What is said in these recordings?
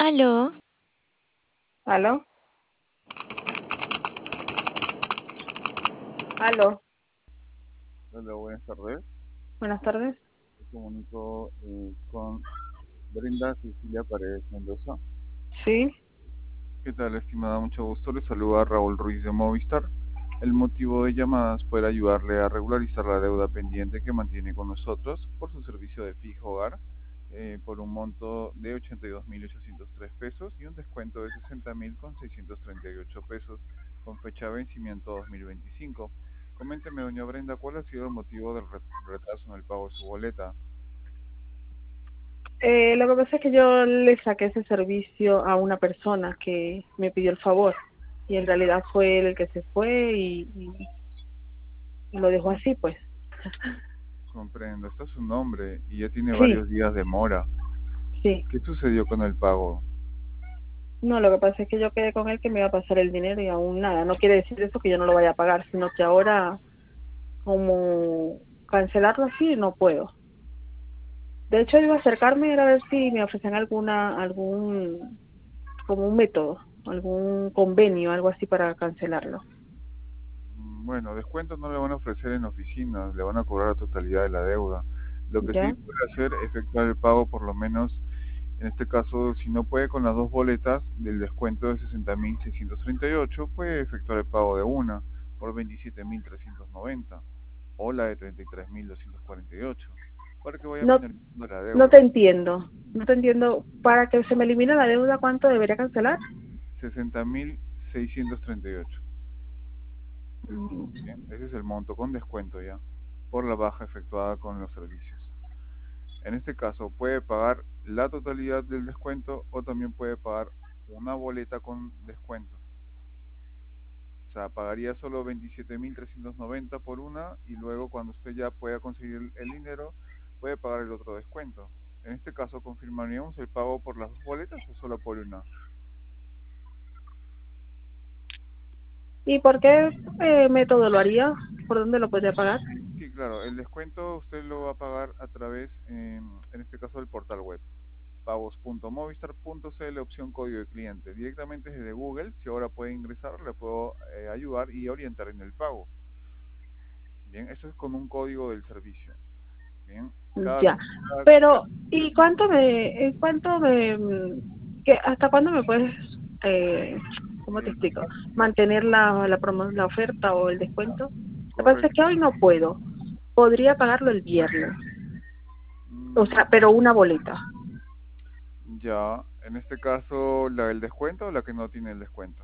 Aló, ¿Aló? ¿Aló? Hola, buenas tardes. Buenas tardes. Me comunico con Brenda Cecilia Paredes Mendoza. Sí. ¿Qué tal, estimada? Mucho gusto. Le saluda Raúl Ruiz de Movistar. El motivo de llamadas es poder ayudarle a regularizar la deuda pendiente que mantiene con nosotros por su servicio de fijo hogar por un monto de 82.803 pesos y un descuento de 60.638 pesos con fecha de vencimiento 2025. Coménteme, doña Brenda, ¿cuál ha sido el motivo del retraso en el pago de su boleta? Lo que pasa es que yo le saqué ese servicio a una persona que me pidió el favor y en realidad fue él el que se fue y lo dejó Com- así, pues. Comprendo, está su nombre y ya tiene Sí, varios días de mora. sí. ¿Qué sucedió con el pago? No, lo que pasa es que yo quedé con él que me iba a pasar el dinero y aún nada. No quiere decir eso que yo no lo vaya a pagar, sino que ahora como cancelarlo así no puedo. De hecho, iba a acercarme era a ver si me ofrecían como un método, algún convenio, algo así para cancelarlo. Bueno, descuentos no le van a ofrecer en oficinas, le van a cobrar la totalidad de la deuda. Lo que sí ¿Ya? puede hacer es efectuar el pago por lo menos, en este caso, si no puede con las dos boletas del descuento de 60.638, puede efectuar el pago de una por 27.390 o la de 33.248 para que vaya No, finalizando la no deuda. te entiendo. No te entiendo. Para que se me elimine la deuda, ¿cuánto debería cancelar? 60.638. Mm. Bien, ese es el monto con descuento ya, por la baja efectuada con los servicios. En este caso puede pagar la totalidad del descuento o también puede pagar una boleta con descuento. O sea, pagaría solo 27.390 por una y luego cuando usted ya pueda conseguir el dinero, puede pagar el otro descuento. En este caso, ¿confirmaríamos el pago por las dos boletas o solo por una? ¿Y por qué método lo haría? ¿Por dónde lo podría pagar? Sí, claro, el descuento usted lo va a pagar a través, en este caso, del portal web. Pagos.movistar.cl, opción código de cliente. Directamente desde Google, si ahora puede ingresar, le puedo ayudar y orientar en el pago. Bien, eso es con un código del servicio. Bien, Ya. Pero, ¿y hasta cuándo me puedes, eh, cómo te eh, explico, mantener la oferta o el descuento? Lo que pasa es que correcto. hoy no puedo. Podría pagarlo el viernes. O Mm, sea, pero una boleta. ya, en este caso, ¿la del descuento o la que no tiene el descuento?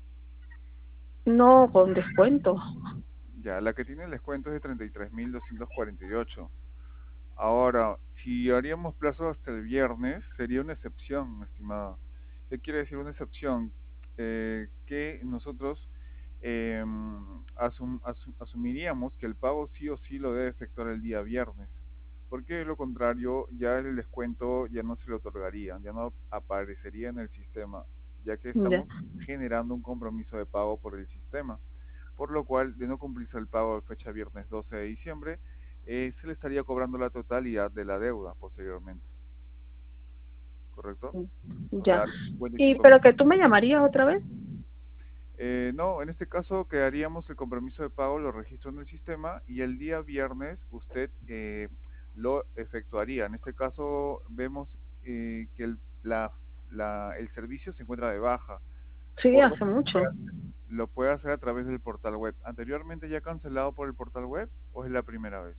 No con descuento. Ya, la que tiene el descuento es de 33.248. Ahora, si haríamos plazo hasta el viernes, sería una excepción, estimada. ¿Qué quiere decir una excepción? Que nosotros asumiríamos que el pago sí o sí lo debe efectuar el día viernes, porque de lo contrario ya el descuento ya no se le otorgaría, ya no aparecería en el sistema, ya que Ya. estamos generando un compromiso de pago por el sistema, por lo cual de no cumplirse el pago de fecha viernes 12 de diciembre, se le estaría cobrando la totalidad de la deuda posteriormente, ¿correcto? O Ya. sea, Y 55. pero que tú me llamarías otra vez. No, en este caso quedaríamos el compromiso de pago, lo registro en el sistema y el día viernes usted lo efectuaría. En este caso vemos que el servicio se encuentra de baja, Sí, por lo hace que mucho. lo puede hacer a través del portal web. ¿Anteriormente ya cancelado por el portal web o es la primera vez?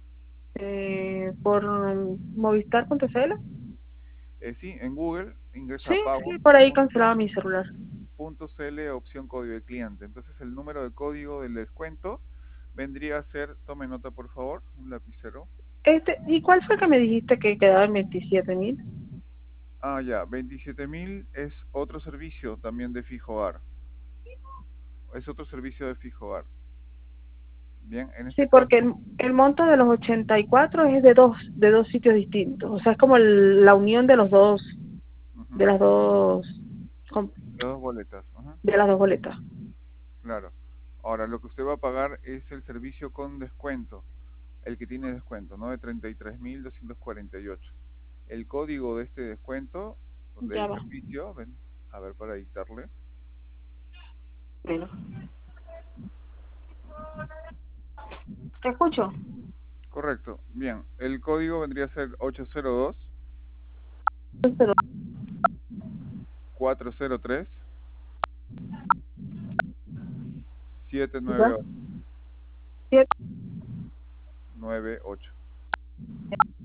Por Movistar.cl. Sí, en Google ingresa Sí, a sí, por ahí pagos.cl, cancelaba mi celular. opción código de cliente. Entonces el número de código del descuento vendría a ser, tome nota por favor, un lapicero. ¿Y cuál fue el que me dijiste que quedaba en 27.000? Ah, ya, 27.000 es otro servicio también de fijo hogar. Es otro servicio de fijo hogar. Bien, en Sí, este caso, porque el monto de los 84 es de dos sitios distintos. O sea, es como la unión de los dos, ujú, de las dos, com- las dos boletas. Ajá, de las dos boletas. claro. Ahora, lo que usted va a pagar es el servicio con descuento, el que tiene descuento, ¿no? De 33.248. El código de este descuento, del Ya va. servicio, ven, a ver, para dictarle. Bueno, te escucho. Correcto, bien, el código vendría a ser 802 Pero 403 ya. 798. Siete. 98.